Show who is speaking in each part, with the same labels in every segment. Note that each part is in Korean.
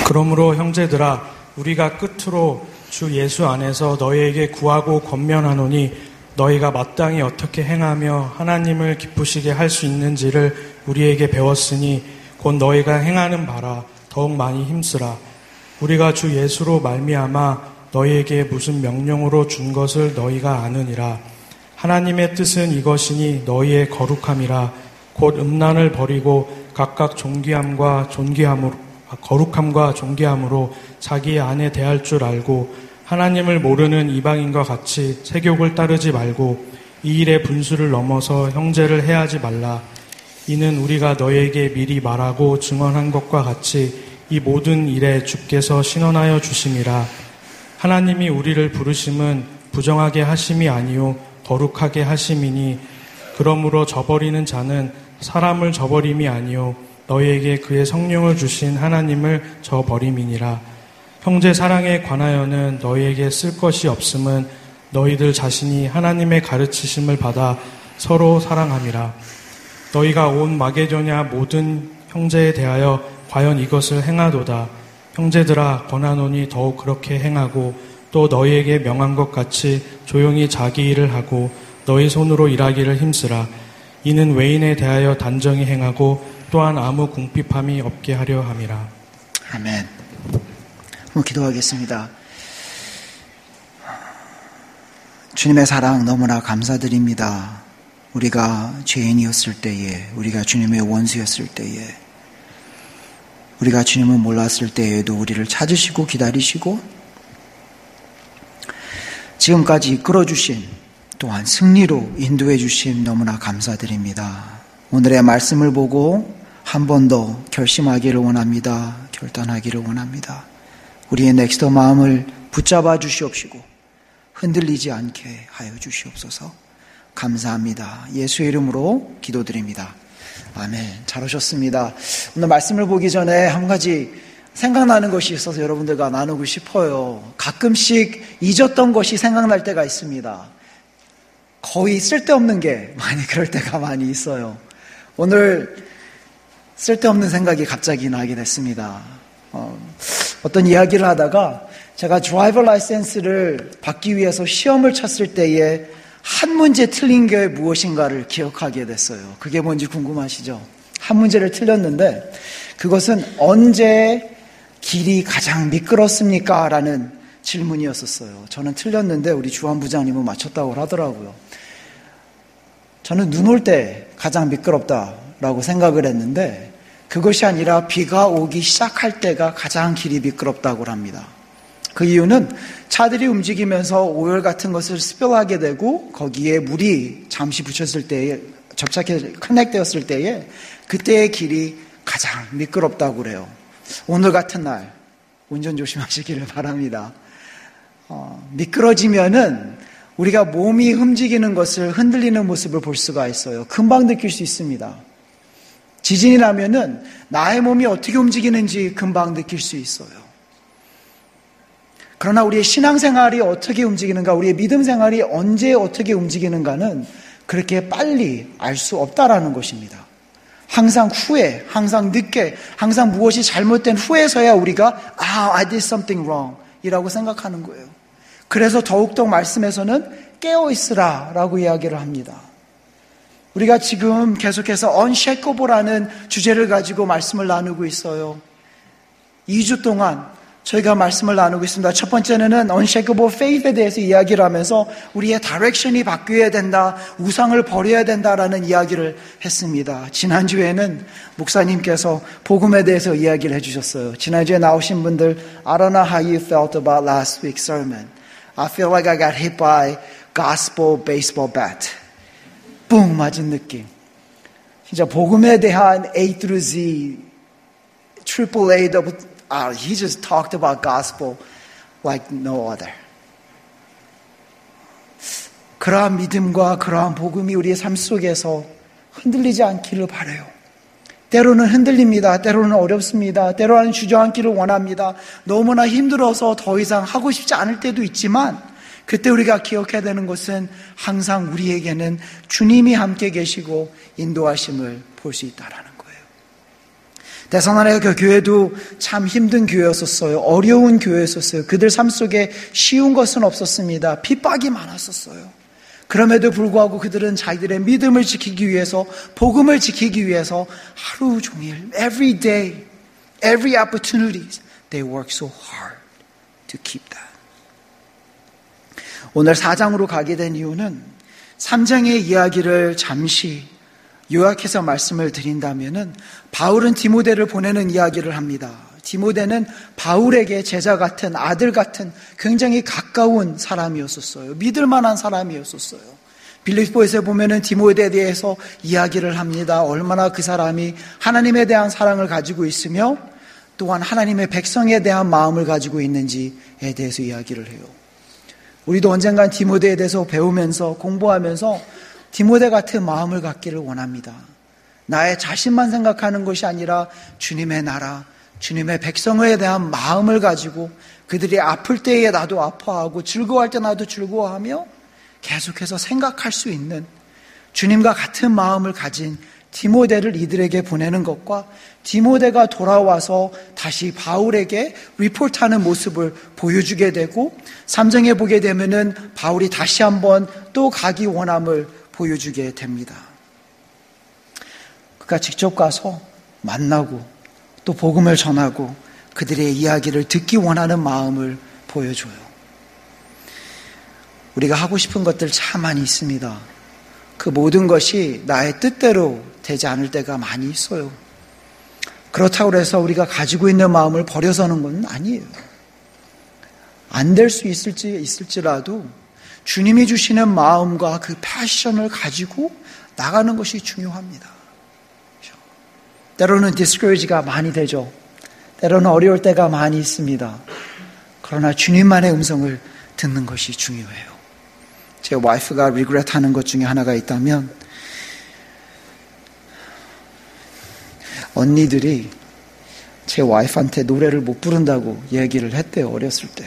Speaker 1: 그러므로 형제들아, 우리가 끝으로 주 예수 안에서 너희에게 구하고 권면하노니 너희가 마땅히 어떻게 행하며 하나님을 기쁘시게 할 수 있는지를 우리에게 배웠으니 곧 너희가 행하는 바라 더욱 많이 힘쓰라. 우리가 주 예수로 말미암아 너희에게 무슨 명령으로 준 것을 너희가 아느니라. 하나님의 뜻은 이것이니 너희의 거룩함이라. 곧 음란을 버리고 각각 거룩함과 존귀함으로 자기의 아내 대할 줄 알고 하나님을 모르는 이방인과 같이 세욕을 따르지 말고 이 일의 분수를 넘어서 형제를 해하지 말라. 이는 우리가 너희에게 미리 말하고 증언한 것과 같이 이 모든 일에 주께서 신원하여 주심이라. 하나님이 우리를 부르심은 부정하게 하심이 아니요 거룩하게 하심이니 그러므로 저버리는 자는 사람을 저버림이 아니요 너희에게 그의 성령을 주신 하나님을 저버림이니라. 형제 사랑에 관하여는 너희에게 쓸 것이 없음은 너희들 자신이 하나님의 가르치심을 받아 서로 사랑함이라. 너희가 온 마게도냐 모든 형제에 대하여 과연 이것을 행하도다. 형제들아, 권하노니 더욱 그렇게 행하고 또 너희에게 명한 것 같이 조용히 자기 일을 하고 너희 손으로 일하기를 힘쓰라. 이는 외인에 대하여 단정히 행하고 또한 아무 궁핍함이 없게 하려 함이라.
Speaker 2: 아멘. 한번 기도하겠습니다. 주님의 사랑 너무나 감사드립니다. 우리가 죄인이었을 때에, 우리가 주님의 원수였을 때에, 우리가 주님을 몰랐을 때에도 우리를 찾으시고 기다리시고 지금까지 이끌어주신, 또한 승리로 인도해 주신 너무나 감사드립니다. 오늘의 말씀을 보고 한 번 더 결심하기를 원합니다. 결단하기를 원합니다. 우리의 넥스터 마음을 붙잡아 주시옵시고 흔들리지 않게 하여 주시옵소서. 감사합니다. 예수의 이름으로 기도드립니다. 아멘. 잘 오셨습니다. 오늘 말씀을 보기 전에 한 가지 생각나는 것이 있어서 여러분들과 나누고 싶어요. 가끔씩 잊었던 것이 생각날 때가 있습니다. 거의 쓸데없는 게 그럴 때가 많이 있어요. 오늘 쓸데없는 생각이 갑자기 나게 됐습니다. 어떤 이야기를 하다가 제가 드라이버 라이센스를 받기 위해서 시험을 쳤을 때에 한 문제 틀린 게 무엇인가를 기억하게 됐어요. 그게 뭔지 궁금하시죠? 한 문제를 틀렸는데 그것은 언제 길이 가장 미끄럽습니까? 라는 질문이었었어요. 저는 틀렸는데 우리 주한부장님은 맞췄다고 하더라고요. 저는 눈 올 때 가장 미끄럽다라고 생각을 했는데 그것이 아니라 비가 오기 시작할 때가 가장 길이 미끄럽다고 합니다. 그 이유는 차들이 움직이면서 오일 같은 것을 스필하게 되고 거기에 물이 잠시 붙였을 때에 접착해서 커넥되었을 때에 그때의 길이 가장 미끄럽다고 그래요. 오늘 같은 날 운전 조심하시기를 바랍니다. 미끄러지면은 우리가 몸이 움직이는 것을 흔들리는 모습을 볼 수가 있어요. 금방 느낄 수 있습니다. 지진이 나면은 나의 몸이 어떻게 움직이는지 금방 느낄 수 있어요. 그러나 우리의 신앙생활이 어떻게 움직이는가, 우리의 믿음 생활이 언제 어떻게 움직이는가는 그렇게 빨리 알 수 없다라는 것입니다. 항상 후에, 항상 늦게, 항상 무엇이 잘못된 후에서야 우리가 I did something wrong 이라고 생각하는 거예요. 그래서 더욱더 말씀에서는 깨어있으라 라고 이야기를 합니다. 우리가 지금 계속해서 unshakable라는 주제를 가지고 말씀을 나누고 있어요. 2주 동안 저희가 말씀을 나누고 있습니다. 첫 번째는 unshakable faith에 대해서 이야기를 하면서 우리의 direction이 바뀌어야 된다, 우상을 버려야 된다라는 이야기를 했습니다. 지난주에는 목사님께서 복음에 대해서 이야기를 해주셨어요. 지난주에 나오신 분들 I don't know how you felt about last week's sermon. I feel like I got hit by gospel baseball bat. 뿡 맞은 느낌. 진짜 복음에 대한 A through Z, triple A, he just talked about gospel like no other. 그러한 믿음과 그러한 복음이 우리의 삶 속에서 흔들리지 않기를 바라요. 때로는 흔들립니다. 때로는 어렵습니다. 때로는 주저앉기를 원합니다. 너무나 힘들어서 더 이상 하고 싶지 않을 때도 있지만 그때 우리가 기억해야 되는 것은 항상 우리에게는 주님이 함께 계시고 인도하심을 볼 수 있다라는 거예요. 데살로니가 그 교회도 참 힘든 교회였었어요. 어려운 교회였었어요. 그들 삶 속에 쉬운 것은 없었습니다. 핍박이 많았었어요. 그럼에도 불구하고 그들은 자기들의 믿음을 지키기 위해서, 복음을 지키기 위해서 하루 종일, every day, every opportunity, they work so hard to keep that. 오늘 4장으로 가게 된 이유는 3장의 이야기를 잠시 요약해서 말씀을 드린다면은 바울은 디모데를 보내는 이야기를 합니다. 디모데는 바울에게 제자 같은, 아들 같은 굉장히 가까운 사람이었었어요. 믿을 만한 사람이었었어요. 빌립보에서 보면은 디모데에 대해서 이야기를 합니다. 얼마나 그 사람이 하나님에 대한 사랑을 가지고 있으며 또한 하나님의 백성에 대한 마음을 가지고 있는지에 대해서 이야기를 해요. 우리도 언젠간 디모데에 대해서 배우면서 공부하면서 디모데 같은 마음을 갖기를 원합니다. 나의 자신만 생각하는 것이 아니라 주님의 나라, 주님의 백성에 대한 마음을 가지고 그들이 아플 때에 나도 아파하고 즐거워할 때 나도 즐거워하며 계속해서 생각할 수 있는 주님과 같은 마음을 가진 디모데를 이들에게 보내는 것과 디모데가 돌아와서 다시 바울에게 리포트하는 모습을 보여주게 되고 3장에 보게 되면은 바울이 다시 한번 또 가기 원함을 보여주게 됩니다. 그가 직접 가서 만나고 또 복음을 전하고 그들의 이야기를 듣기 원하는 마음을 보여줘요. 우리가 하고 싶은 것들 참 많이 있습니다. 그 모든 것이 나의 뜻대로 되지 않을 때가 많이 있어요. 그렇다고 해서 우리가 가지고 있는 마음을 버려서는 건 아니에요. 안 될 수 있을지라도 주님이 주시는 마음과 그 패션을 가지고 나가는 것이 중요합니다. 때로는 discourage가 많이 되죠. 때로는 어려울 때가 많이 있습니다. 그러나 주님만의 음성을 듣는 것이 중요해요. 제 와이프가 regret하는 것 중에 하나가 있다면 언니들이 제 와이프한테 노래를 못 부른다고 얘기를 했대요. 어렸을 때.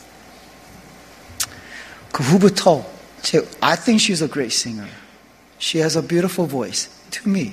Speaker 2: 그 후부터 I think she's a great singer. She has a beautiful voice to me.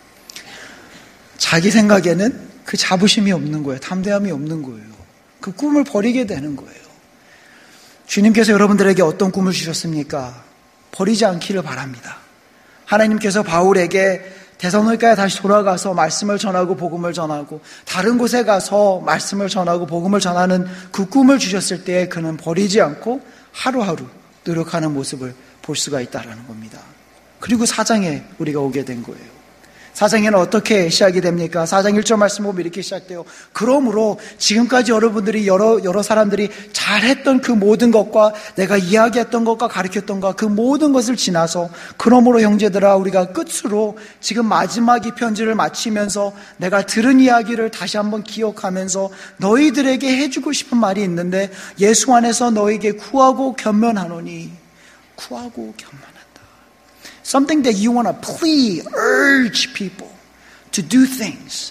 Speaker 2: 자기 생각에는 그 자부심이 없는 거예요. 담대함이 없는 거예요. 그 꿈을 버리게 되는 거예요. 주님께서 여러분들에게 어떤 꿈을 주셨습니까? 버리지 않기를 바랍니다. 하나님께서 바울에게 데살로니가에 다시 돌아가서 말씀을 전하고 복음을 전하고 다른 곳에 가서 말씀을 전하고 복음을 전하는 그 꿈을 주셨을 때 그는 버리지 않고 하루하루 노력하는 모습을 볼 수가 있다는 겁니다. 그리고 4장에 우리가 오게 된 거예요. 4장에는 어떻게 시작이 됩니까? 4장 1절 말씀 보면 이렇게 시작돼요. 그러므로 지금까지 여러분들이 여러 사람들이 잘했던 그 모든 것과 내가 이야기했던 것과 가르쳤던 것 그 모든 것을 지나서 그러므로 형제들아 우리가 끝으로 지금 마지막 이 편지를 마치면서 내가 들은 이야기를 다시 한번 기억하면서 너희들에게 해주고 싶은 말이 있는데 예수 안에서 너에게 구하고 겸면하노니 구하고 겸면 Something that you want to plead, urge people to do things.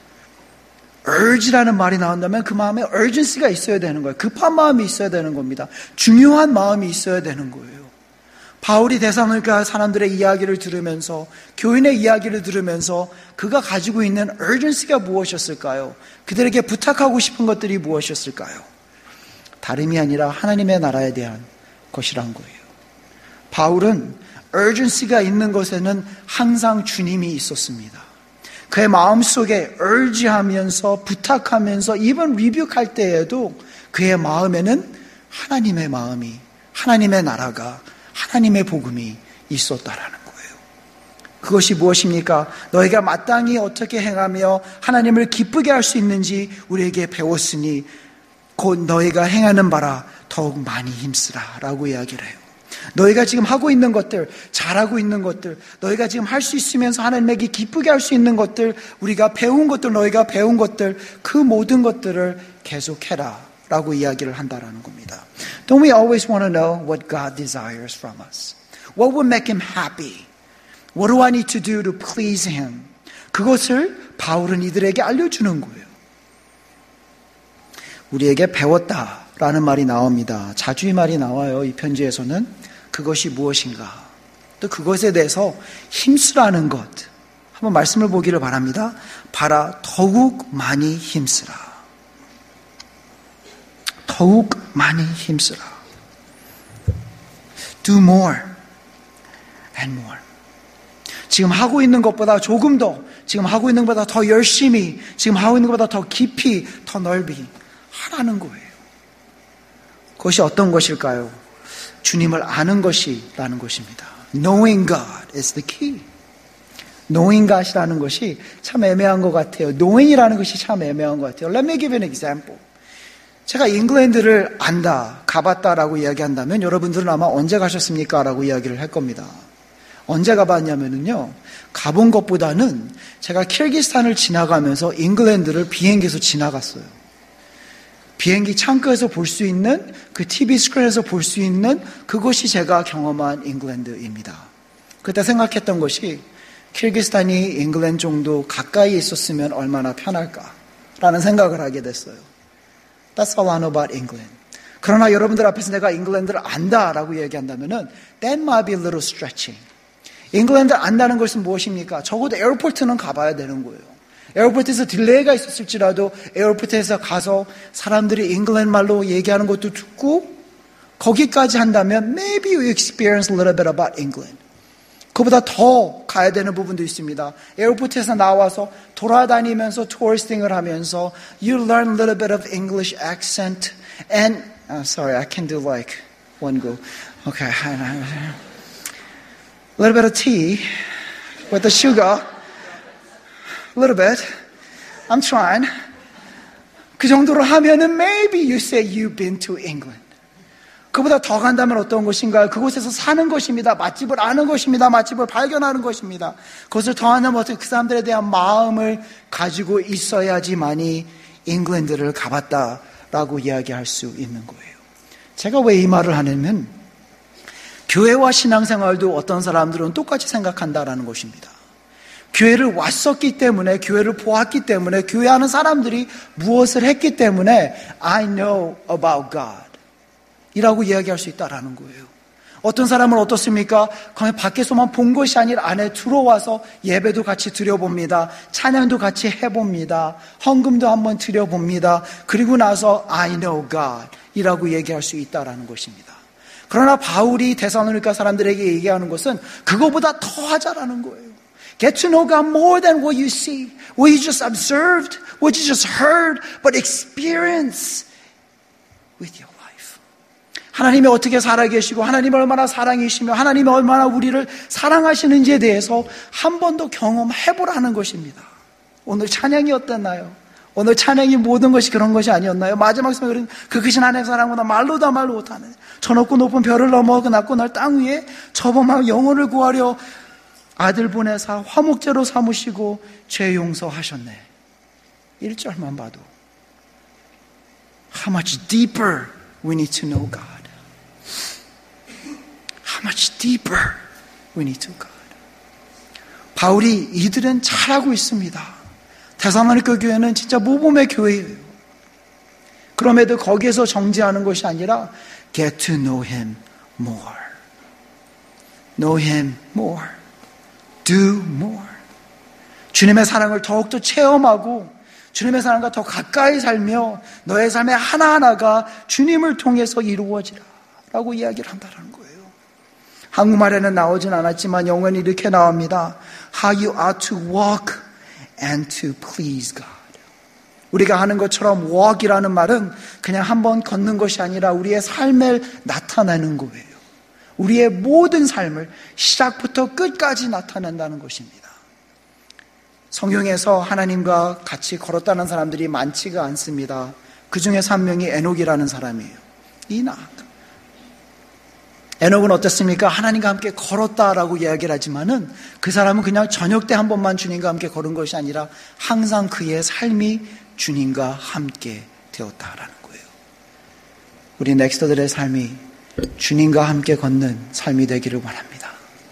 Speaker 2: urge라는 말이 나온다면 그 마음에 urgency가 있어야 되는 거예요. 급한 마음이 있어야 되는 겁니다. 중요한 마음이 있어야 되는 거예요. 바울이 데살로니가 사람들의 이야기를 들으면서 교인의 이야기를 들으면서 그가 가지고 있는 urgency가 무엇이었을까요? 그들에게 부탁하고 싶은 것들이 무엇이었을까요? 다름이 아니라 하나님의 나라에 대한 것이란 거예요. 바울은 urgency가 있는 것에는 항상 주님이 있었습니다. 그의 마음속에 urge하면서 부탁하면서 even rebuke할 때에도 그의 마음에는 하나님의 마음이, 하나님의 나라가, 하나님의 복음이 있었다라는 거예요. 그것이 무엇입니까? 너희가 마땅히 어떻게 행하며 하나님을 기쁘게 할 수 있는지 우리에게 배웠으니 곧 너희가 행하는 바라 더욱 많이 힘쓰라 라고 이야기를 해요. 너희가 지금 하고 있는 것들, 잘하고 있는 것들, 너희가 지금 할 수 있으면서 하나님에게 기쁘게 할 수 있는 것들, 우리가 배운 것들, 너희가 배운 것들, 그 모든 것들을 계속해라 라고 이야기를 한다라는 겁니다. Don't we always want to know what God desires from us? What would make Him happy? What do I need to do to please Him? 그것을 바울은 이들에게 알려주는 거예요. 우리에게 배웠다라는 말이 나옵니다. 자주 이 말이 나와요. 이 편지에서는. 그것이 무엇인가? 또 그것에 대해서 힘쓰라는 것 한번 말씀을 보기를 바랍니다. 봐라, 더욱 많이 힘쓰라. 더욱 많이 힘쓰라. Do more and more. 지금 하고 있는 것보다 조금 더, 지금 하고 있는 것보다 더 열심히, 지금 하고 있는 것보다 더 깊이, 더 넓이 하라는 거예요. 그것이 어떤 것일까요? 주님을 아는 것이라는 것입니다. Knowing God is the key. Knowing God이라는 것이 참 애매한 것 같아요. Knowing이라는 것이 참 애매한 것 같아요. Let me give you an example. 제가 잉글랜드를 안다, 가봤다라고 이야기한다면 여러분들은 아마 언제 가셨습니까? 라고 이야기를 할 겁니다. 언제 가봤냐면요, 가본 것보다는 제가 키르기스탄을 지나가면서 잉글랜드를 비행기에서 지나갔어요. 비행기 창가에서 볼 수 있는, 그 TV 스크린에서 볼 수 있는 그것이 제가 경험한 잉글랜드입니다. 그때 생각했던 것이 키르기스탄이 잉글랜드 정도 가까이 있었으면 얼마나 편할까라는 생각을 하게 됐어요. That's all I know about England. 그러나 여러분들 앞에서 내가 잉글랜드를 안다라고 얘기한다면은 that might be a little stretching. 잉글랜드를 안다는 것은 무엇입니까? 적어도 에어포트는 가봐야 되는 거예요. 에어포트에서 딜레이가 있었을지라도 에어포트에서 가서 사람들이 잉글랜드 말로 얘기하는 것도 듣고 거기까지 한다면 maybe you experience a little bit about England. 그보다 더 가야 되는 부분도 있습니다. 에어포트에서 나와서 돌아다니면서 투어스팅을 하면서 you learn a little bit of English accent and sorry, I can do like one go. Okay. A little bit of tea with the sugar. A little bit. I'm trying. 그 정도로 하면은 maybe you say you've been to England. 그보다 더 간다면 어떤 것인가요? 그곳에서 사는 것입니다. 맛집을 아는 것입니다. 맛집을 발견하는 것입니다. 그것을 더 한다면 어떻게 그 사람들에 대한 마음을 가지고 있어야지만이 잉글랜드를 가봤다라고 이야기할 수 있는 거예요. 제가 왜 이 말을 하냐면 교회와 신앙생활도 어떤 사람들은 똑같이 생각한다라는 것입니다. 교회를 왔었기 때문에, 교회를 보았기 때문에, 교회하는 사람들이 무엇을 했기 때문에 I know about God 이라고 이야기할 수 있다라는 거예요. 어떤 사람은 어떻습니까? 그냥 밖에서만 본 것이 아니라 안에 들어와서 예배도 같이 드려봅니다. 찬양도 같이 해봅니다. 헌금도 한번 드려봅니다. 그리고 나서 I know God 이라고 얘기할 수 있다라는 것입니다. 그러나 바울이 데살로니가 사람들에게 얘기하는 것은 그거보다 더 하자라는 거예요. Get to know God more than what you see, what you just observed, what you just heard, but experience with your life. 하나님이 어떻게 살아계시고 하나님이 얼마나 사랑이시며 하나님이 얼마나 우리를 사랑하시는지에 대해서 한 번 더 경험해보라는 것입니다. 오늘 찬양이 어땠나요? 오늘 찬양이 모든 것이 그런 것이 아니었나요? 마지막 성경은 그 크신 하나님의 사랑보다 말로도 말로 못하는 저 높고 높은 별을 넘어 그 낮고 넓은 땅 위에 저범한 영혼을 구하려 아들 보내사 화목제로 삼으시고 죄 용서하셨네. 1절만 봐도 How much deeper we need to know God. How much deeper we need to know God. 바울이 이들은 잘하고 있습니다. 데살로니가 교회는 진짜 모범의 교회예요. 그럼에도 거기에서 정지하는 것이 아니라 get to know Him more. Know Him more. Do more. 주님의 사랑을 더욱더 체험하고 주님의 사랑과 더 가까이 살며 너의 삶의 하나하나가 주님을 통해서 이루어지라 라고 이야기를 한다는 거예요. 한국말에는 나오진 않았지만 영어는 이렇게 나옵니다. How you ought to walk and to please God. 우리가 하는 것처럼 walk이라는 말은 그냥 한번 걷는 것이 아니라 우리의 삶을 나타내는 거예요. 우리의 모든 삶을 시작부터 끝까지 나타낸다는 것입니다. 성경에서 하나님과 같이 걸었다는 사람들이 많지가 않습니다. 그 중에서 한 명이 에녹이라는 사람이에요. 이낙. 에녹은 어땠습니까? 하나님과 함께 걸었다라고 이야기를 하지만은 그 사람은 그냥 저녁 때 한 번만 주님과 함께 걸은 것이 아니라 항상 그의 삶이 주님과 함께 되었다라는 거예요. 우리 넥스터들의 삶이 주님과 함께 걷는 삶이 되기를 바랍니다.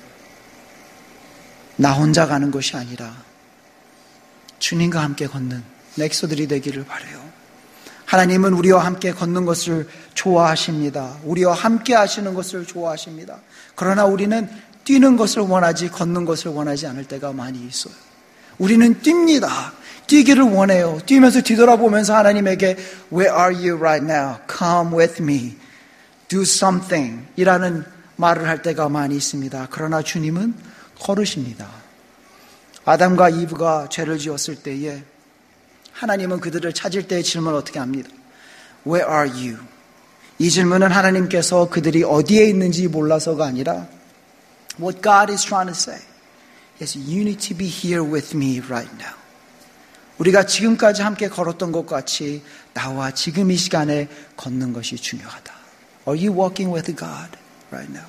Speaker 2: 나 혼자 가는 것이 아니라 주님과 함께 걷는 넥스터들이 되기를 바라요. 하나님은 우리와 함께 걷는 것을 좋아하십니다. 우리와 함께 하시는 것을 좋아하십니다. 그러나 우리는 뛰는 것을 원하지 걷는 것을 원하지 않을 때가 많이 있어요. 우리는 뜁니다. 뛰기를 원해요. 뛰면서 뒤돌아보면서 하나님에게 Where are you right now? Come with me. Do something. 이라는 말을 할 때가 많이 있습니다. 그러나 주님은 걸으십니다. 아담과 이브가 죄를 지었을 때에 하나님은 그들을 찾을 때의 질문을 어떻게 합니다? Where are you? 이 질문은 하나님께서 그들이 어디에 있는지 몰라서가 아니라 What God is trying to say is you need to be here with me right now. 우리가 지금까지 함께 걸었던 것 같이 나와 지금 이 시간에 걷는 것이 중요하다. Are you walking with God right now?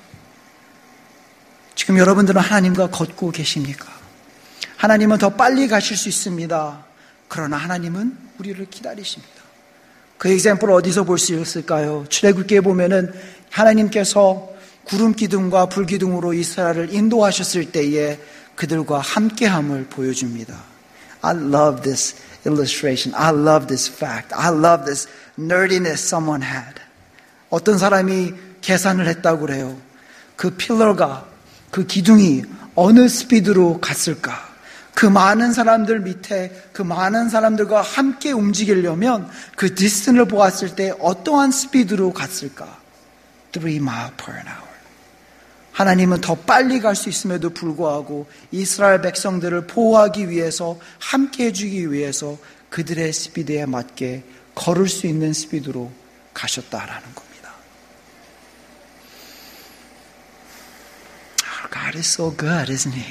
Speaker 2: 지금 여러분들은 하나님과 걷고 계십니까? 하나님은 더 빨리 가실 수 있습니다. 그러나 하나님은 우리를 기다리십니다. 그 example을 어디서 볼 수 있을까요? 출애굽기에 보면은 하나님께서 구름 기둥과 불 기둥으로 이스라엘을 인도하셨을 때에 그들과 함께함을 보여줍니다. I love this illustration. I love this fact. I love this nerdiness someone had. 어떤 사람이 계산을 했다고 그래요. 그 필러가, 그 기둥이 어느 스피드로 갔을까? 그 많은 사람들 밑에 그 많은 사람들과 함께 움직이려면 그 디스턴을 보았을 때 어떠한 스피드로 갔을까? 3 miles per hour. 하나님은 더 빨리 갈 수 있음에도 불구하고 이스라엘 백성들을 보호하기 위해서 함께 해주기 위해서 그들의 스피드에 맞게 걸을 수 있는 스피드로 가셨다라는 겁니다. Our God is so good, isn't He?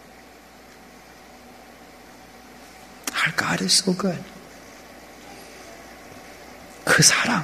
Speaker 2: Our God is so good. 그 사랑,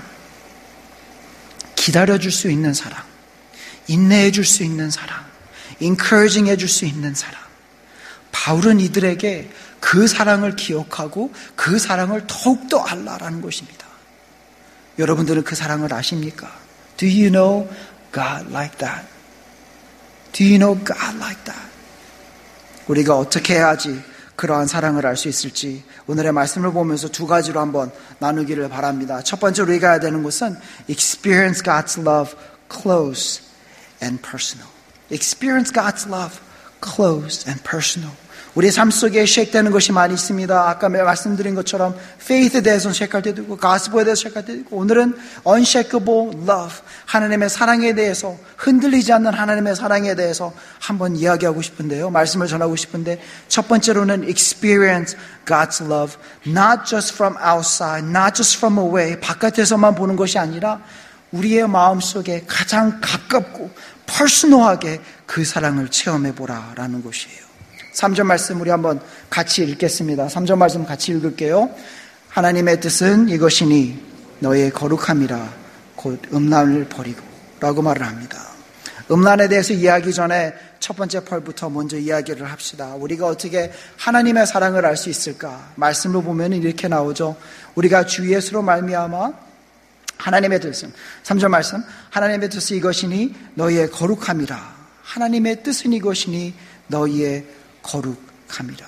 Speaker 2: 기다려줄 수 있는 사랑, 인내해 줄 수 있는 사랑, encouraging 해줄 수 있는 사랑. 바울은 이들에게 그 사랑을 기억하고 그 사랑을 더욱더 알라라는 것입니다. 여러분들은 그 사랑을 아십니까? Do you know God like that? Do you know God like that? 우리가 어떻게 해야지 그러한 사랑을 알 수 있을지 오늘의 말씀을 보면서 두 가지로 한번 나누기를 바랍니다. 첫 번째로 우리가 해야 되는 것은 experience God's love close and personal. Experience God's love close and personal. 우리의 삶 속에 쉐이크되는 것이 많이 있습니다. 아까 말씀드린 것처럼 faith에 대해서는 쉐이크할 때도 있고 gospel에 대해서 쉐이크할 때도 있고 오늘은 unshakable love, 하나님의 사랑에 대해서 흔들리지 않는 하나님의 사랑에 대해서 한번 이야기하고 싶은데요. 말씀을 전하고 싶은데 첫 번째로는 experience God's love not just from outside, not just from away, 바깥에서만 보는 것이 아니라 우리의 마음속에 가장 가깝고 퍼스널하게 그 사랑을 체험해보라라는 것이에요. 3절 말씀 우리 한번 같이 읽겠습니다. 3절 말씀 같이 읽을게요. 하나님의 뜻은 이것이니 너의 거룩함이라 곧 음란을 버리고 라고 말을 합니다. 음란에 대해서 이야기 전에 첫 번째 펄부터 먼저 이야기를 합시다. 우리가 어떻게 하나님의 사랑을 알 수 있을까? 말씀으로 보면 이렇게 나오죠. 우리가 주 예수로 말미암아 하나님의 뜻은 3절 말씀 하나님의 뜻은 이것이니 너희의 거룩함이라. 하나님의 뜻은 이것이니 너희의 거룩함이라.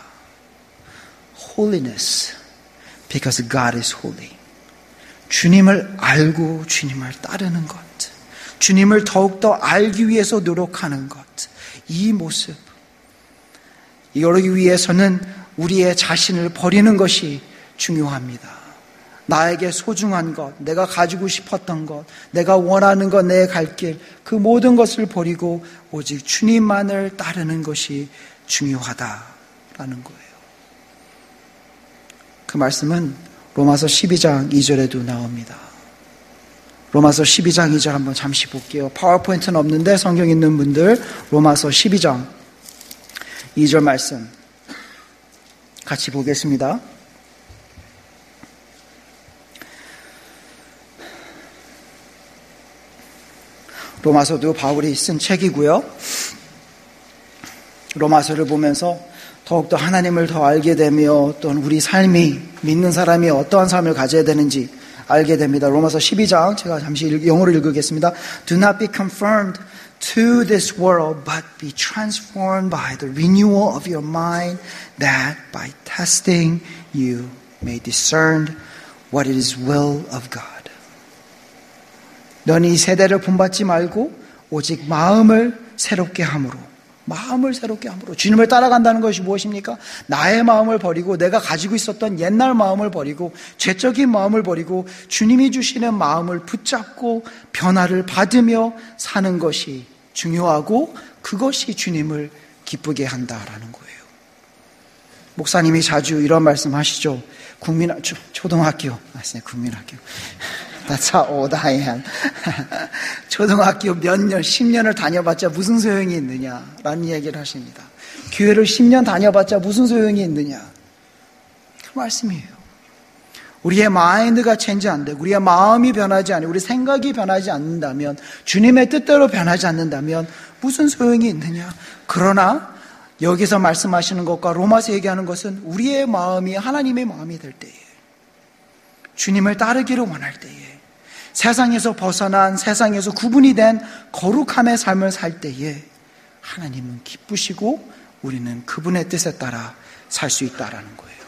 Speaker 2: Holiness because God is holy. 주님을 알고 주님을 따르는 것, 주님을 더욱더 알기 위해서 노력하는 것, 이 모습 이러기 위해서는 우리의 자신을 버리는 것이 중요합니다. 나에게 소중한 것, 내가 가지고 싶었던 것, 내가 원하는 것, 내 갈 길, 그 모든 것을 버리고 오직 주님만을 따르는 것이 중요하다라는 거예요. 그 말씀은 로마서 12장 2절에도 나옵니다. 로마서 12장 2절 한번 잠시 볼게요. 파워포인트는 없는데 성경 있는 분들 로마서 12장 2절 말씀 같이 보겠습니다. 로마서도 바울이 쓴 책이고요. 로마서를 보면서 더욱더 하나님을 더 알게 되며 또는 우리 삶이 믿는 사람이 어떠한 삶을 가져야 되는지 알게 됩니다. 로마서 12장 제가 잠시 영어로 읽겠습니다. Do not be conformed to this world but be transformed by the renewal of your mind that by testing you may discern what is will of God. 너는 이 세대를 본받지 말고 오직 마음을 새롭게 함으로 마음을 새롭게 함으로. 주님을 따라간다는 것이 무엇입니까? 나의 마음을 버리고 내가 가지고 있었던 옛날 마음을 버리고 죄적인 마음을 버리고 주님이 주시는 마음을 붙잡고 변화를 받으며 사는 것이 중요하고 그것이 주님을 기쁘게 한다라는 거예요. 목사님이 자주 이런 말씀 하시죠. 초등학교. 국민학교. That's how old I am. 초등학교 몇 년, 10년을 다녀봤자 무슨 소용이 있느냐라는 얘기를 하십니다. 교회를 10년 다녀봤자 무슨 소용이 있느냐. 그 말씀이에요. 우리의 마인드가 체인지 안 되고 우리의 마음이 변하지 않고 우리 생각이 변하지 않는다면 주님의 뜻대로 변하지 않는다면 무슨 소용이 있느냐. 그러나 여기서 말씀하시는 것과 로마서 얘기하는 것은 우리의 마음이 하나님의 마음이 될 때에 주님을 따르기를 원할 때에 세상에서 벗어난 세상에서 구분이 된 거룩함의 삶을 살 때에 하나님은 기쁘시고 우리는 그분의 뜻에 따라 살 수 있다라는 거예요.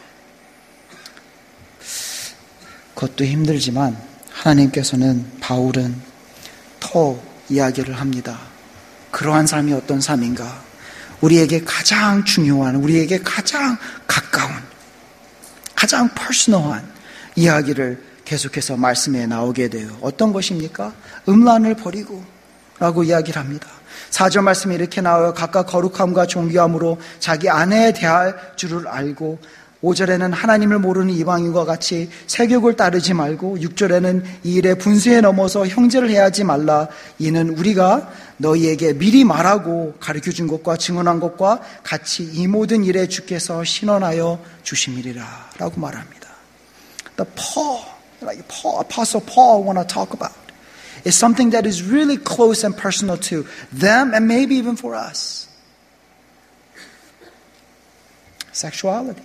Speaker 2: 그것도 힘들지만 하나님께서는 바울은 더 이야기를 합니다. 그러한 삶이 어떤 삶인가? 우리에게 가장 중요한, 우리에게 가장 가까운, 가장 퍼스널한 이야기를 계속해서 말씀에 나오게 돼요. 어떤 것입니까? 음란을 버리고 라고 이야기를 합니다. 4절 말씀에 이렇게 나와요. 각각 거룩함과 존귀함으로 자기 아내에 대할 줄을 알고 5절에는 하나님을 모르는 이방인과 같이 세욕을 따르지 말고 6절에는 이 일에 분수에 넘어서 형제를 해하지 말라. 이는 우리가 너희에게 미리 말하고 가르쳐준 것과 증언한 것과 같이 이 모든 일에 주께서 신원하여 주심이리라 라고 말합니다. The Apostle Paul want to talk about is something that is really close and personal to them and maybe even for us. Sexuality.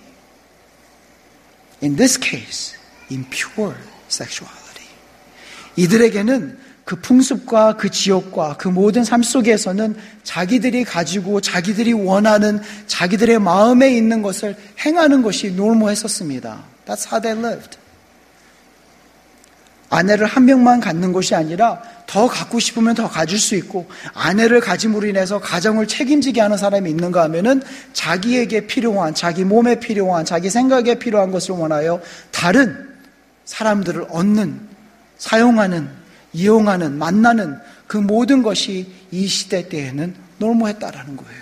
Speaker 2: In this case, impure sexuality. 이들에게는 그 풍습과 그 지역과 그 모든 삶 속에서는 자기들이 가지고 자기들이 원하는 자기들의 마음에 있는 것을 행하는 것이 놀모했었습니다. That's how they lived. 아내를 한 명만 갖는 것이 아니라 더 갖고 싶으면 더 가질 수 있고 아내를 가짐으로 인해서 가정을 책임지게 하는 사람이 있는가 하면은 자기에게 필요한, 자기 몸에 필요한, 자기 생각에 필요한 것을 원하여 다른 사람들을 얻는, 사용하는, 이용하는, 만나는 그 모든 것이 이 시대 때에는 놀모했다라는 거예요.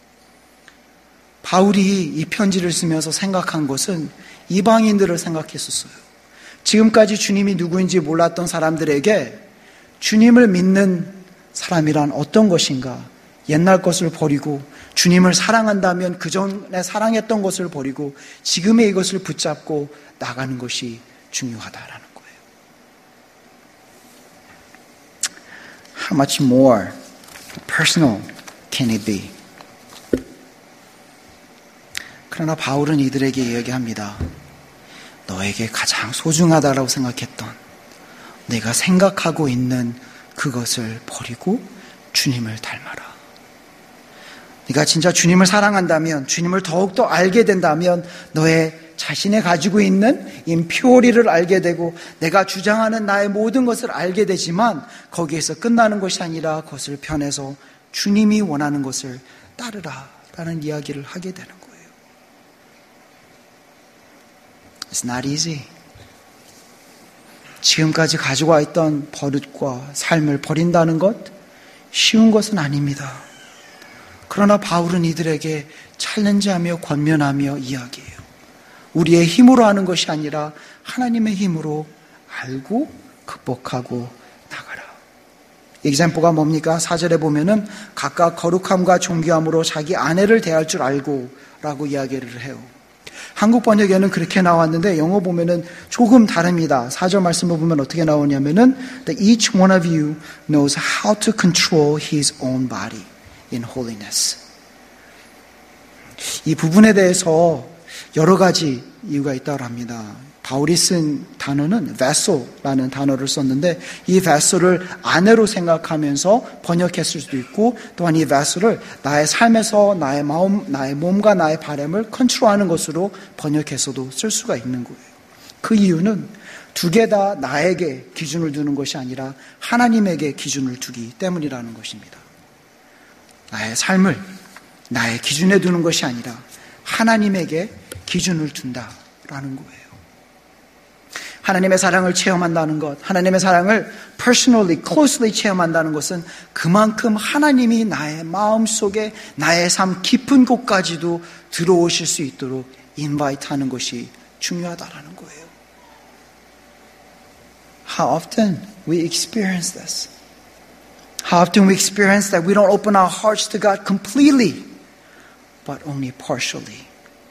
Speaker 2: 바울이 이 편지를 쓰면서 생각한 것은 이방인들을 생각했었어요. 지금까지 주님이 누구인지 몰랐던 사람들에게 주님을 믿는 사람이란 어떤 것인가, 옛날 것을 버리고 주님을 사랑한다면 그 전에 사랑했던 것을 버리고 지금의 이것을 붙잡고 나가는 것이 중요하다라는 거예요. How much more personal can it be? 그러나 바울은 이들에게 이야기합니다. 너에게 가장 소중하다라고 생각했던 내가 생각하고 있는 그것을 버리고 주님을 닮아라. 네가 진짜 주님을 사랑한다면, 주님을 더욱더 알게 된다면 너의 자신이 가지고 있는 임퓨어리를 알게 되고 내가 주장하는 나의 모든 것을 알게 되지만 거기에서 끝나는 것이 아니라 그것을 변해서 주님이 원하는 것을 따르라 라는 이야기를 하게 되는 거예요. It's not easy. 지금까지 가지고 와 있던 버릇과 삶을 버린다는 것 쉬운 것은 아닙니다. 그러나 바울은 이들에게 챌린지하며 권면하며 이야기해요. 우리의 힘으로 하는 것이 아니라 하나님의 힘으로 알고 극복하고 나가라. example가 뭡니까? 4절에 보면은 각각 거룩함과 존귀함으로 자기 아내를 대할 줄 알고 라고 이야기를 해요. 한국 번역에는 그렇게 나왔는데 영어 보면은 조금 다릅니다. 4절 말씀을 보면 어떻게 나오냐면은 that each one of you knows how to control his own body in holiness. 이 부분에 대해서 여러 가지 이유가 있다고 합니다. 바울이 쓴 단어는 vessel라는 단어를 썼는데 이 vessel을 아내로 생각하면서 번역했을 수도 있고 또한 이 vessel을 나의 삶에서 나의 마음, 나의 몸과 나의 바람을 컨트롤하는 것으로 번역해서도 쓸 수가 있는 거예요. 그 이유는 두 개 다 나에게 기준을 두는 것이 아니라 하나님에게 기준을 두기 때문이라는 것입니다. 나의 삶을 나의 기준에 두는 것이 아니라 하나님에게 기준을 둔다라는 거예요. 하나님의 사랑을 체험한다는 것, 하나님의 사랑을 personally, closely 체험한다는 것은 그만큼 하나님이 나의 마음속에 나의 삶 깊은 곳까지도 들어오실 수 있도록 인바이트하는 것이 중요하다라는 거예요. How often we experience this? How often we experience that we don't open our hearts to God completely, but only partially.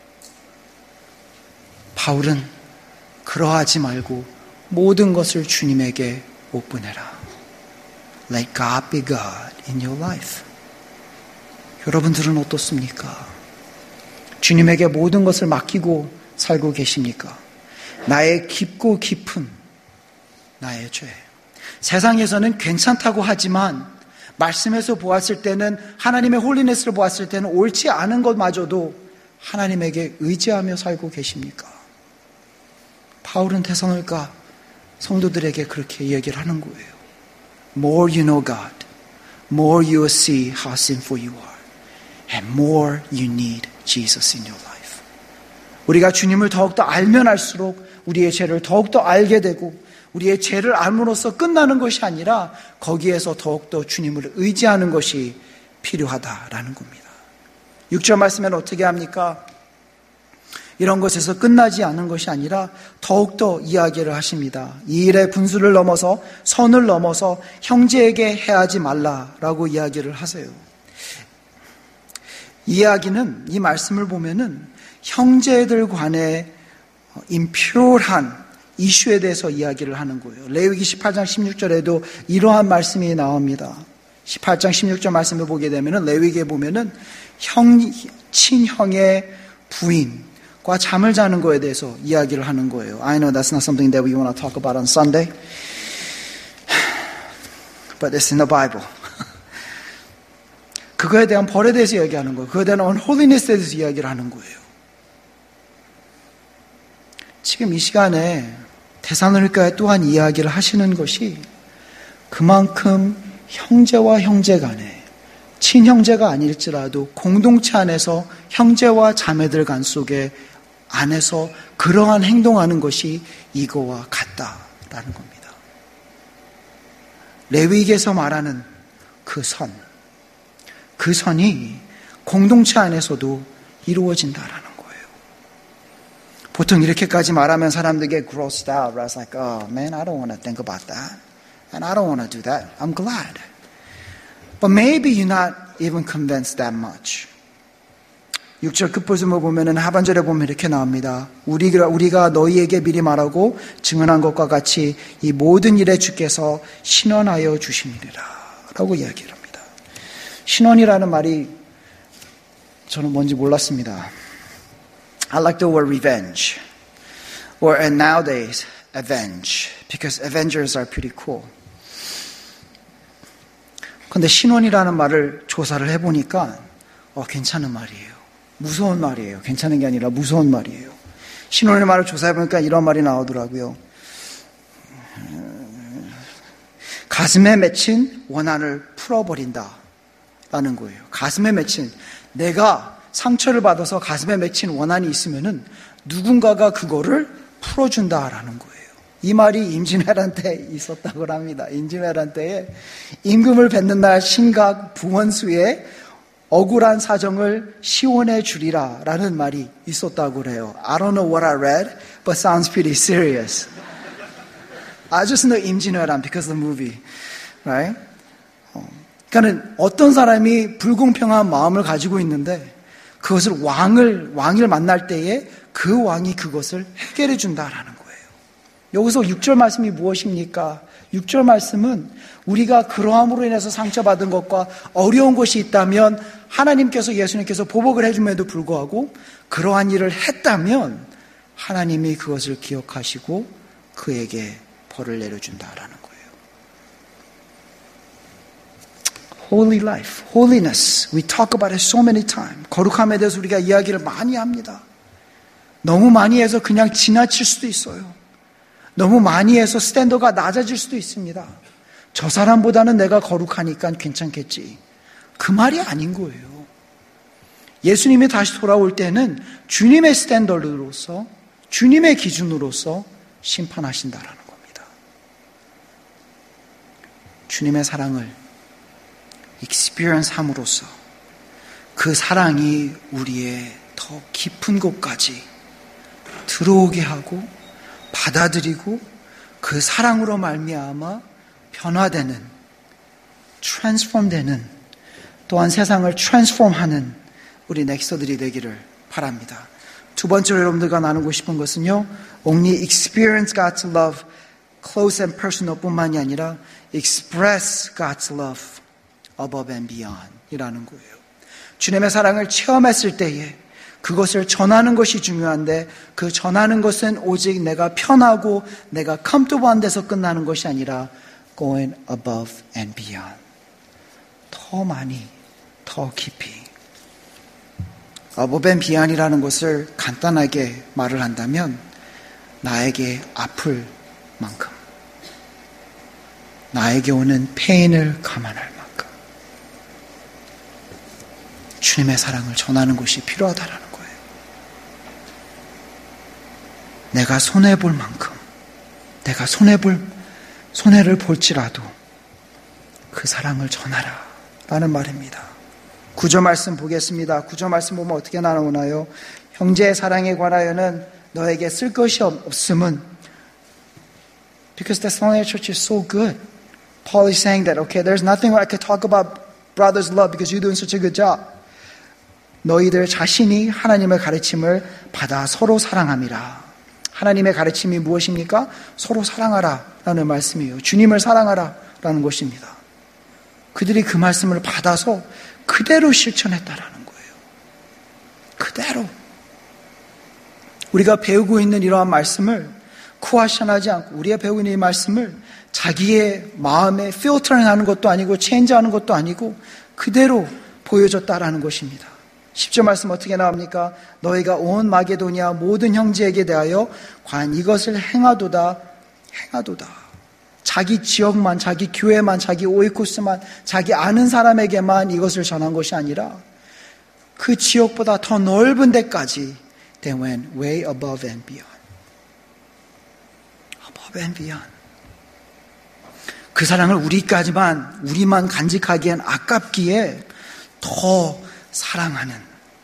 Speaker 2: 바울은 그러하지 말고 모든 것을 주님에게 오픈해라. Let God be God in your life. 여러분들은 어떻습니까? 주님에게 모든 것을 맡기고 살고 계십니까? 나의 깊고 깊은 나의 죄. 세상에서는 괜찮다고 하지만 말씀에서 보았을 때는 하나님의 홀리네스를 보았을 때는 옳지 않은 것마저도 하나님에게 의지하며 살고 계십니까? 바울은 데살로니가 성도들에게 그렇게 얘기를 하는 거예요. More you know God, more you will see how sinful you are, and more you need Jesus in your life. 우리가 주님을 더욱더 알면 알수록 우리의 죄를 더욱더 알게 되고 우리의 죄를 알므로써 끝나는 것이 아니라 거기에서 더욱더 주님을 의지하는 것이 필요하다라는 겁니다. 6절 말씀에는 어떻게 합니까? 이런 것에서 끝나지 않은 것이 아니라 더욱더 이야기를 하십니다. 이 일의 분수를 넘어서 선을 넘어서 형제에게 해하지 말라라고 이야기를 하세요. 이 이야기는 이 말씀을 보면은 형제들 간의 임퓨어한 이슈에 대해서 이야기를 하는 거예요. 레위기 18장 16절에도 이러한 말씀이 나옵니다. 18장 16절 말씀을 보게 되면은 레위기에 보면은 친형의 부인과 잠을 자는 거에 대해서 이야기를 하는 거예요. I know that's not something that we want to talk about on Sunday, but it's in the Bible. 그거에 대한 벌에 대해서 이야기하는 거예요. 그거에 대한 unholiness에 대해서 이야기를 하는 거예요. 지금 이 시간에 데살로니가에 또한 이야기를 하시는 것이 그만큼 형제와 형제 간에 친형제가 아닐지라도 공동체 안에서 형제와 자매들 간 속에 안에서 그러한 행동하는 것이 이거와 같다라는 겁니다. 레위기에서 말하는 그 선이 공동체 안에서도 이루어진다라는 거예요. 보통 이렇게까지 말하면 사람들에게 grossed out. I was like, oh man, I don't want to think about that. And I don't want to do that. I'm glad. But maybe you're not even convinced that much. 6절 끝부분을 보면은 하반절에 보면 이렇게 나옵니다. 우리가 너희에게 미리 말하고 증언한 것과 같이 이 모든 일에 주께서 신원하여 주시니라 라고 이야기를 합니다. 신원이라는 말이 저는 뭔지 몰랐습니다. I like the word revenge, or and nowadays avenge, because avengers are pretty cool. 근데 신원이라는 말을 조사를 해보니까 괜찮은 말이에요. 무서운 말이에요. 괜찮은 게 아니라 무서운 말이에요. 신원의 말을 조사해보니까 이런 말이 나오더라고요. 가슴에 맺힌 원한을 풀어버린다 라는 거예요. 가슴에 맺힌, 내가 상처를 받아서 가슴에 맺힌 원한이 있으면은 누군가가 그거를 풀어준다라는 거예요. 이 말이 임진왜란 때 있었다고 합니다. 임진왜란 때에 임금을 뱉는 날 신각 부원수의 억울한 사정을 시원해 주리라라는 말이 있었다고 그래요. I don't know what I read, but sounds pretty serious. I just know 임진왜란 because of the movie, right? 그러니까는 어떤 사람이 불공평한 마음을 가지고 있는데 그것을 왕을 만날 때에 그 왕이 그것을 해결해 준다라는 거예요. 여기서 6절 말씀이 무엇입니까? 6절 말씀은 우리가 그러함으로 인해서 상처받은 것과 어려운 것이 있다면 하나님께서 예수님께서 보복을 해줌에도 불구하고 그러한 일을 했다면 하나님이 그것을 기억하시고 그에게 벌을 내려준다라는 거예요. Holy life, holiness. We talk about it so many times. 거룩함에 대해서 우리가 이야기를 많이 합니다. 너무 많이 해서 그냥 지나칠 수도 있어요. 너무 많이 해서 스탠더가 낮아질 수도 있습니다. 저 사람보다는 내가 거룩하니까 괜찮겠지. 그 말이 아닌 거예요. 예수님이 다시 돌아올 때는 주님의 스탠더드로서, 주님의 기준으로서 심판하신다라는 겁니다. 주님의 사랑을 익스피리언스 함으로써 그 사랑이 우리의 더 깊은 곳까지 들어오게 하고 받아들이고 그 사랑으로 말미암아 변화되는, 트랜스폼되는, 또한 세상을 트랜스폼하는 우리 넥서들이 되기를 바랍니다. 두 번째로 여러분들과 나누고 싶은 것은요, only experience God's love close and personal 뿐만이 아니라 express God's love above and beyond 이라는 거예요. 주님의 사랑을 체험했을 때에 그것을 전하는 것이 중요한데, 그 전하는 것은 오직 내가 편하고 내가 comfortable한 데서 끝나는 것이 아니라 going above and beyond, 더 많이, 더 깊이. above and beyond이라는 것을 간단하게 말을 한다면 나에게 아플 만큼, 나에게 오는 페인을 감안할 만큼 주님의 사랑을 전하는 것이 필요하다라는 거예요. 내가 손해볼 만큼, 내가 손해를 볼지라도 그 사랑을 전하라 라는 말입니다. 구절 말씀 보겠습니다. 구절 말씀 보면 어떻게 나오나요? 형제의 사랑에 관하여는 너에게 쓸 것이 없음은, because Thessalonian church is so good. Paul is saying that, okay, there's nothing I could talk about brothers' love because you're doing such a good job. 너희들 자신이 하나님의 가르침을 받아 서로 사랑함이라. 하나님의 가르침이 무엇입니까? 서로 사랑하라 라는 말씀이에요. 주님을 사랑하라 라는 것입니다. 그들이 그 말씀을 받아서 그대로 실천했다라는 거예요. 그대로. 우리가 배우고 있는 이러한 말씀을 쿠아션하지 않고, 우리가 배우고 있는 이 말씀을 자기의 마음에 필터링하는 것도 아니고 체인지하는 것도 아니고 그대로 보여줬다라는 것입니다. 10절 말씀 어떻게 나옵니까? 너희가 온 마게도니아 모든 형제에게 대하여 과연 이것을 행하도다. 자기 지역만, 자기 교회만, 자기 오이코스만, 자기 아는 사람에게만 이것을 전한 것이 아니라 그 지역보다 더 넓은 데까지 they went way above and beyond. Above and beyond. 그 사랑을 우리만 간직하기엔 아깝기에 더 사랑하는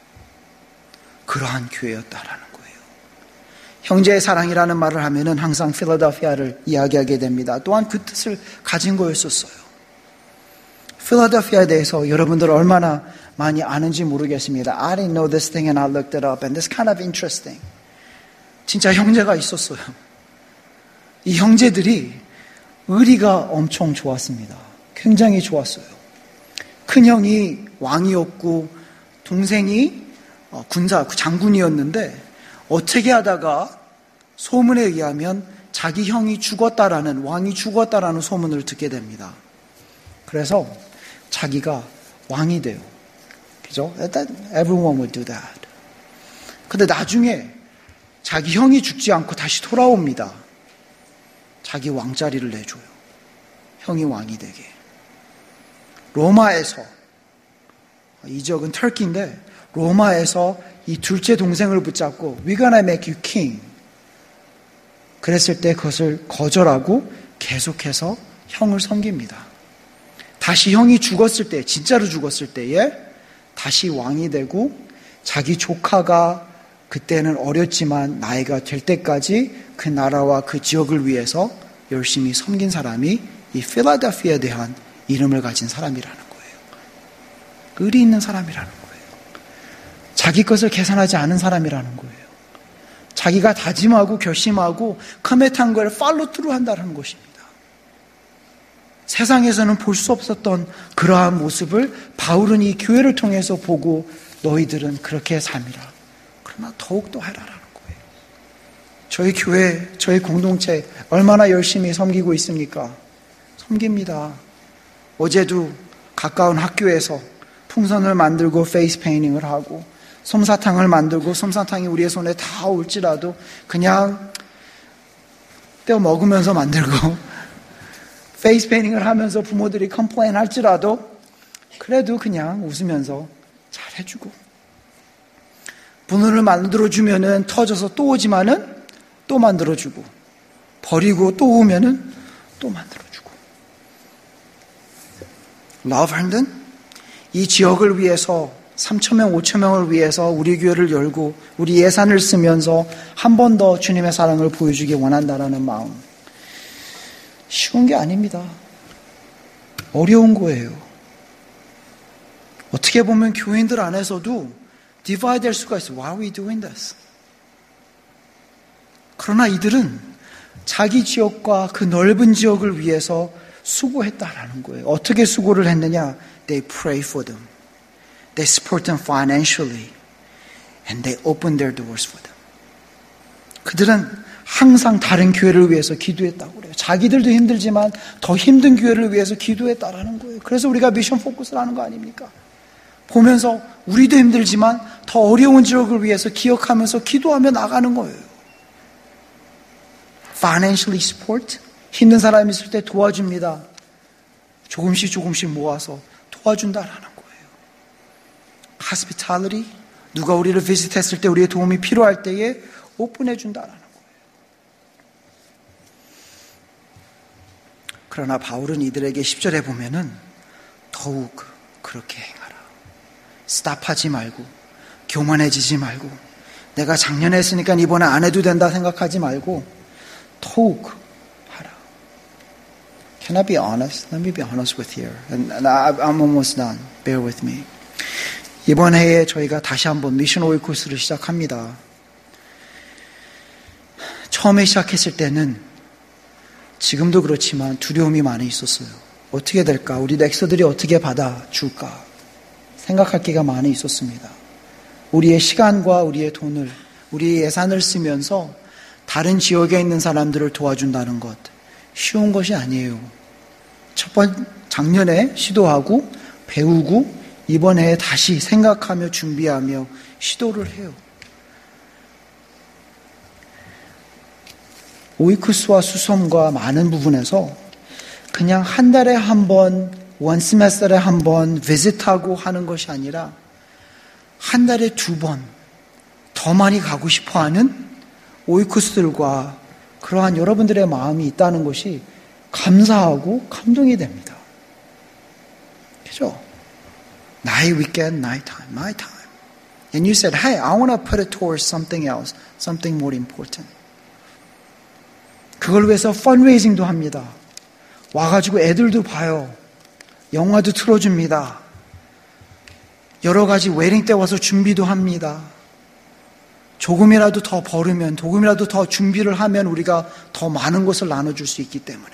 Speaker 2: 그러한 교회였다라는 거예요. 형제의 사랑이라는 말을 하면은 항상 필라델피아를 이야기하게 됩니다. 또한 그 뜻을 가진 거였었어요. 필라델피아에 대해서 여러분들 얼마나 많이 아는지 모르겠습니다. I didn't know this thing and I looked it up and this kind of interesting. 진짜 형제가 있었어요. 이 형제들이 의리가 엄청 좋았습니다. 굉장히 좋았어요. 큰 형이 왕이었고 동생이 장군이었는데 어떻게 하다가 소문에 의하면 자기 형이 죽었다라는, 왕이 죽었다라는 소문을 듣게 됩니다. 그래서 자기가 왕이 돼요. 그죠? Everyone would do that. 근데 나중에 자기 형이 죽지 않고 다시 돌아옵니다. 자기 왕자리를 내줘요. 형이 왕이 되게. 로마에서, 이 지역은 터키인데 로마에서 이 둘째 동생을 붙잡고 We're gonna make you king. 그랬을 때 그것을 거절하고 계속해서 형을 섬깁니다. 다시 형이 죽었을 때, 진짜로 죽었을 때에 다시 왕이 되고 자기 조카가 그때는 어렸지만 나이가 될 때까지 그 나라와 그 지역을 위해서 열심히 섬긴 사람이 이 필라델피아에 대한 이름을 가진 사람이라는 거예요. 의리 있는 사람이라는 거예요. 자기 것을 계산하지 않은 사람이라는 거예요. 자기가 다짐하고 결심하고 커밋한 걸 팔로우트루 한다는 것입니다. 세상에서는 볼 수 없었던 그러한 모습을 바울은 이 교회를 통해서 보고 너희들은 그렇게 삶이라. 그러나 더욱더 해라라는 거예요. 저희 교회, 저희 공동체 얼마나 열심히 섬기고 있습니까? 섬깁니다. 어제도 가까운 학교에서 풍선을 만들고 페이스 페인팅을 하고 솜사탕을 만들고 솜사탕이 우리의 손에 다 올지라도 그냥 떼어 먹으면서 만들고 페이스 페인팅을 하면서 부모들이 컴플레인 할지라도 그래도 그냥 웃으면서 잘 해주고 분을 만들어주면은 터져서 또 오지만은 또 만들어주고, 버리고 또 오면은 또 만들어주고. 러브핸드는 이 지역을 위해서 3,000명, 5,000명을 위해서 우리 교회를 열고 우리 예산을 쓰면서 한 번 더 주님의 사랑을 보여주기 원한다라는 마음. 쉬운 게 아닙니다. 어려운 거예요. 어떻게 보면 교인들 안에서도 디바이드 될 수가 있어요. Why are we doing this? 그러나 이들은 자기 지역과 그 넓은 지역을 위해서 수고했다라는 거예요. 어떻게 수고를 했느냐? They pray for them. They support them financially. And they open their doors for them. 그들은 항상 다른 교회를 위해서 기도했다고 그래요. 자기들도 힘들지만 더 힘든 교회를 위해서 기도했다라는 거예요. 그래서 우리가 미션 포커스를 하는 거 아닙니까? 보면서 우리도 힘들지만 더 어려운 지역을 위해서 기억하면서 기도하며 나가는 거예요. Financially support. 힘든 사람이 있을 때 도와줍니다. 조금씩 모아서 도와준다라는 거예요. Hospitality. 누가 우리를 비슷했을 때 우리의 도움이 필요할 때에 오픈해준다라는 거예요. 그러나 바울은 이들에게 10절에 보면은 더욱 그렇게 행하라. 스탑하지 말고, 교만해지지 말고, 내가 작년에 했으니까 이번에 안 해도 된다 생각하지 말고 더욱 하라. Can I be honest? Let me be honest with you. And I'm almost done. Bear with me. 이번 해에 저희가 다시 한번 미션 오일 코스를 시작합니다. 처음에 시작했을 때는 지금도 그렇지만 두려움이 많이 있었어요. 어떻게 될까? 우리 넥서들이 어떻게 받아줄까? 생각할 게가 많이 있었습니다. 우리의 시간과 우리의 돈을, 우리의 예산을 쓰면서 다른 지역에 있는 사람들을 도와준다는 것 쉬운 것이 아니에요. 작년에 시도하고 배우고 이번 해에 다시 생각하며 준비하며 시도를 해요. 오이쿠스와 수섬과 많은 부분에서 그냥 한 달에 한 번, 원 세메스터에 한 번 비짓하고 하는 것이 아니라 한 달에 2번 더 많이 가고 싶어하는 오이쿠스들과 그러한 여러분들의 마음이 있다는 것이 감사하고 감동이 됩니다. 그죠? 나의 weekend, 나의 time, my time. And you said, hey, I want to put it towards something else, something more important. 그걸 위해서 펀레이징도 합니다. 와가지고 애들도 봐요. 영화도 틀어줍니다. 여러 가지 웨딩 때 와서 준비도 합니다. 조금이라도 더 벌으면, 조금이라도 더 준비를 하면 우리가 더 많은 것을 나눠줄 수 있기 때문에.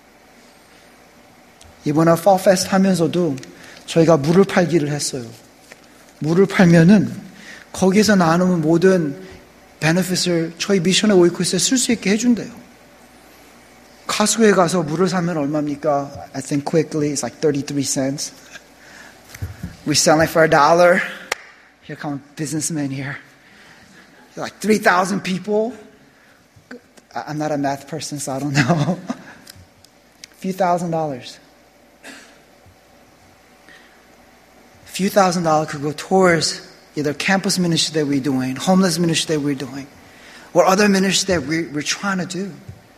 Speaker 2: 이번에 fall fest 하면서도 저희가 물을 팔기를 했어요. 물을 팔면은 거기에서 나누는 모든 베네핏을 저희 미션의 오이코스에 쓸 수 있게 해준대요. 카스코에 가서 물을 사면 얼마입니까? I think quickly it's like 33 cents. We sell it for $1. Here come businessmen here. Like 3,000 people. I'm not a math person, so I don't know. A few $1,000s. Few $1,000 could go towards either campus ministry that we're doing, homeless ministry that we're doing, or other ministry that we're trying to do.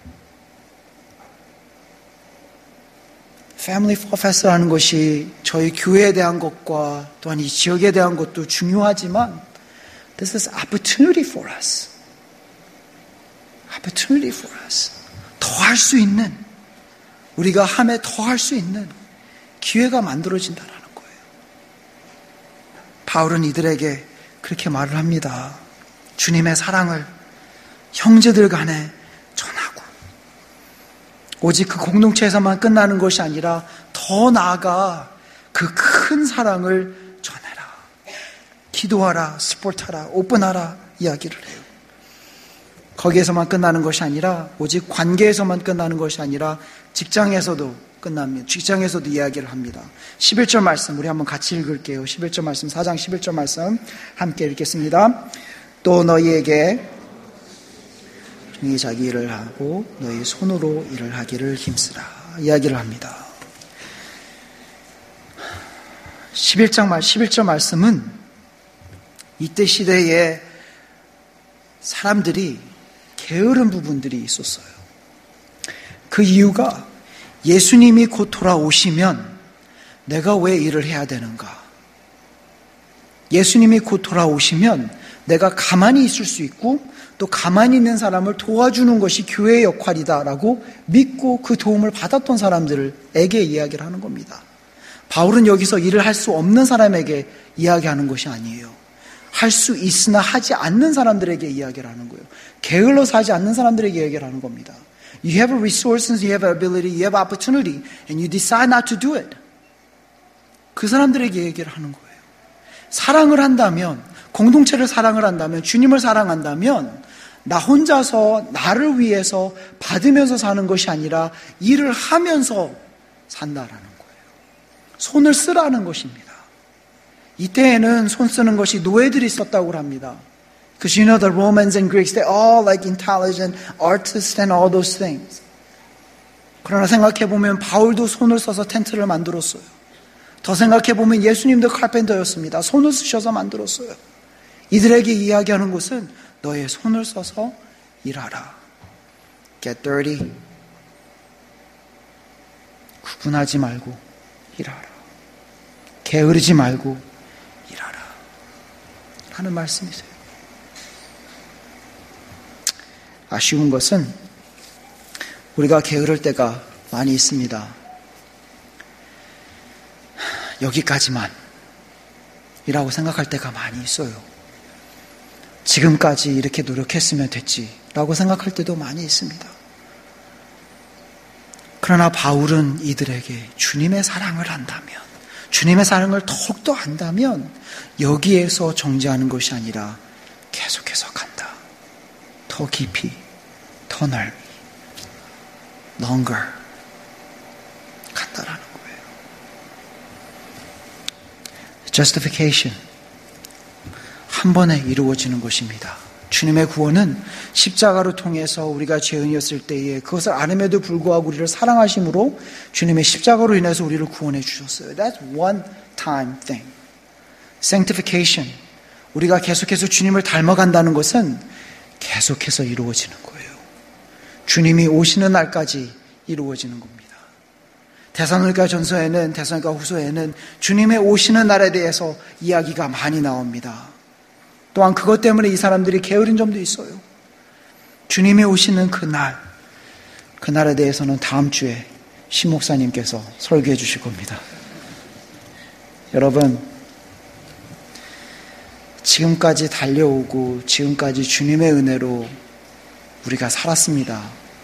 Speaker 2: Family Fall Fest라는 것이 저희 교회에 대한 것과 또한 이 지역에 대한 것도 중요하지만 this is opportunity for us. Opportunity for us. 더 할 수 있는, 우리가 함에 더 할 수 있는 기회가 만들어진다는 거예요. 바울은 이들에게 그렇게 말을 합니다. 주님의 사랑을 형제들 간에 전하고 오직 그 공동체에서만 끝나는 것이 아니라 더 나아가 그 큰 사랑을 전해라. 기도하라, 스포트하라, 오픈하라 이야기를 해요. 거기에서만 끝나는 것이 아니라 오직 관계에서만 끝나는 것이 아니라 직장에서도 끝납니다. 직장에서도 이야기를 합니다. 11절 말씀 우리 한번 같이 읽을게요. 11절 말씀 4장 11절 말씀 함께 읽겠습니다. 또 너희에게 이 자기 일을 하고 너희 손으로 일을 하기를 힘쓰라 이야기를 합니다. 11절 말씀은 이때 시대에 사람들이 게으른 부분들이 있었어요. 그 이유가 예수님이 곧 돌아오시면 내가 왜 일을 해야 되는가? 예수님이 곧 돌아오시면 내가 가만히 있을 수 있고 또 가만히 있는 사람을 도와주는 것이 교회의 역할이다라고 믿고 그 도움을 받았던 사람들에게 이야기를 하는 겁니다. 바울은 여기서 일을 할 수 없는 사람에게 이야기하는 것이 아니에요. 할 수 있으나 하지 않는 사람들에게 이야기를 하는 거예요. 게을러서 하지 않는 사람들에게 이야기를 하는 겁니다. You have resources, you have ability, you have opportunity, and you decide not to do it. 그 사람들에게 얘기를 하는 거예요. 사랑을 한다면, 공동체를 사랑을 한다면, 주님을 사랑한다면 나 혼자서 나를 위해서 받으면서 사는 것이 아니라 일을 하면서 산다라는 거예요. 손을 쓰라는 것입니다. 이때에는 손 쓰는 것이 노예들이 썼다고 합니다. Because you know the Romans and Greeks, they're all like intelligent artists and all those things. 그러나 생각해보면 바울도 손을 써서 텐트를 만들었어요. 더 생각해보면 예수님도 칼펜터였습니다. 손을 쓰셔서 만들었어요. 이들에게 이야기하는 것은 너의 손을 써서 일하라. Get dirty. 구분하지 말고 일하라. 게으르지 말고 일하라. 하는 말씀이세요. 아쉬운 것은 우리가 게으를 때가 많이 있습니다. 여기까지만 이라고 생각할 때가 많이 있어요. 지금까지 이렇게 노력했으면 됐지라고 생각할 때도 많이 있습니다. 그러나 바울은 이들에게 주님의 사랑을 안다면, 주님의 사랑을 더욱더 안다면 여기에서 정지하는 것이 아니라 계속해서 간다. 더 깊이, 더 넓이, longer 간다라는 거예요. Justification, 한 번에 이루어지는 것입니다. 주님의 구원은 십자가로 통해서 우리가 죄인이었을 때에 그것을 아님에도 불구하고 우리를 사랑하심으로 주님의 십자가로 인해서 우리를 구원해 주셨어요. That's one time thing. Sanctification, 우리가 계속해서 주님을 닮아간다는 것은 계속해서 이루어지는 거예요. 주님이 오시는 날까지 이루어지는 겁니다. 데살로니가 전서에는, 데살로니가 후서에는 주님의 오시는 날에 대해서 이야기가 많이 나옵니다. 또한 그것 때문에 이 사람들이 게으른 점도 있어요. 주님이 오시는 그날에 대해서는 다음 주에 신 목사님께서 설교해 주실 겁니다. 여러분, 지금까지 달려오고 지금까지 주님의 은혜로 우리가 살았습니다.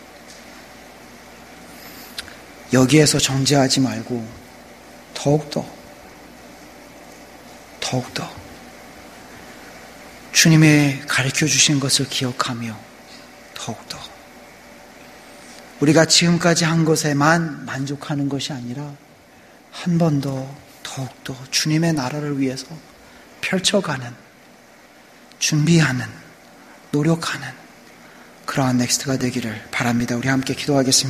Speaker 2: 여기에서 정지하지 말고 더욱더 주님의 가르쳐 주신 것을 기억하며 더욱더 우리가 지금까지 한 것에만 만족하는 것이 아니라 한 번 더 더욱더 주님의 나라를 위해서 펼쳐가는, 준비하는, 노력하는 그러한 넥스트가 되기를 바랍니다. 우리 함께 기도하겠습니다.